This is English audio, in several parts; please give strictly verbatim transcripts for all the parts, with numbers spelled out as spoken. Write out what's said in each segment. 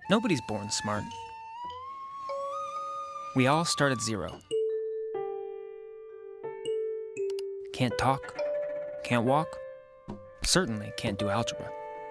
Nobody's born smart. We all start at zero. Can't talk, can't walk, certainly can't do algebra.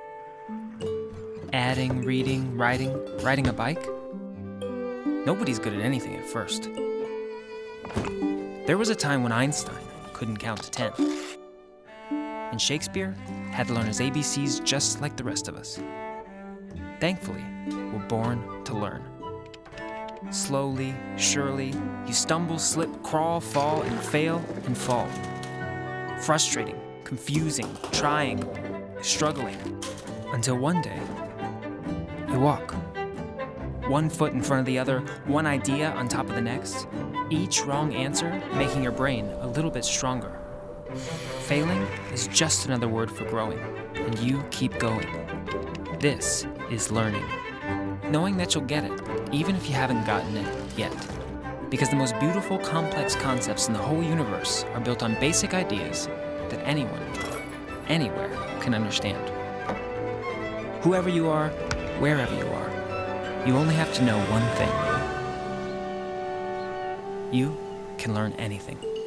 Adding, reading, writing, riding a bike? Nobody's good at anything at first. There was a time when Einstein couldn't count to ten. And Shakespeare had to learn his A B Cs just like the rest of us. Thankfully, we're born to learn. Slowly, surely, you stumble, slip, crawl, fall, and fail, and fall. Frustrating, confusing, trying, struggling, until one day, you walk. One foot in front of the other, one idea on top of the next, each wrong answer making your brain a little bit stronger. Failing is just another word for growing, and you keep going. This is learning. Knowing that you'll get it, even if you haven't gotten it yet. Because the most beautiful, complex concepts in the whole universe are built on basic ideas that anyone, anywhere, can understand. Whoever you are, wherever you are, you only have to know one thing. You can learn anything.